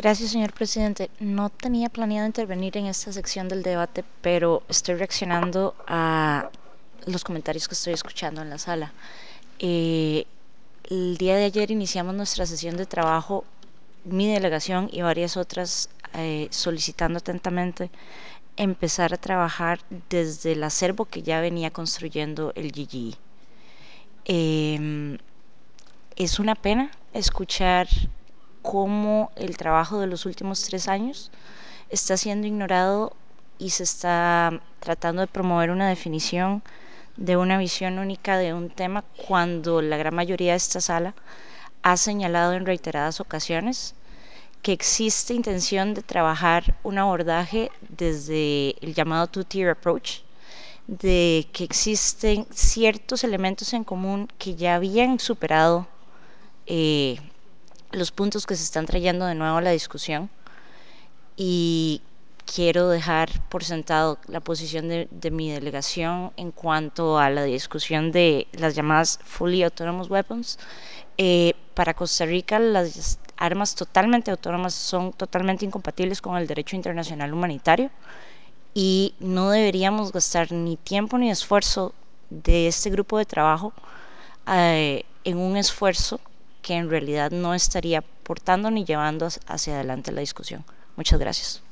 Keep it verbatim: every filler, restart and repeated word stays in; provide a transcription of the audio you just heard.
Gracias, señor presidente. No tenía planeado intervenir en esta sección del debate, pero estoy reaccionando a los comentarios que estoy escuchando en la sala. Eh, el día de ayer iniciamos nuestra sesión de trabajo, mi delegación y varias otras, eh, solicitando atentamente empezar a trabajar desde el acervo que ya venía construyendo el G G E. Eh, es una pena escuchar cómo el trabajo de los últimos tres años está siendo ignorado y se está tratando de promover una definición de una visión única de un tema cuando la gran mayoría de esta sala ha señalado en reiteradas ocasiones que existe intención de trabajar un abordaje desde el llamado two-tier approach, de que existen ciertos elementos en común que ya habían superado eh, los puntos que se están trayendo de nuevo a la discusión, y quiero dejar por sentado la posición de, de mi delegación en cuanto a la discusión de las llamadas fully autonomous weapons. Eh, para Costa Rica las armas totalmente autónomas son totalmente incompatibles con el derecho internacional humanitario y no deberíamos gastar ni tiempo ni esfuerzo de este grupo de trabajo eh, en un esfuerzo que en realidad no estaría portando ni llevando hacia adelante la discusión. Muchas gracias.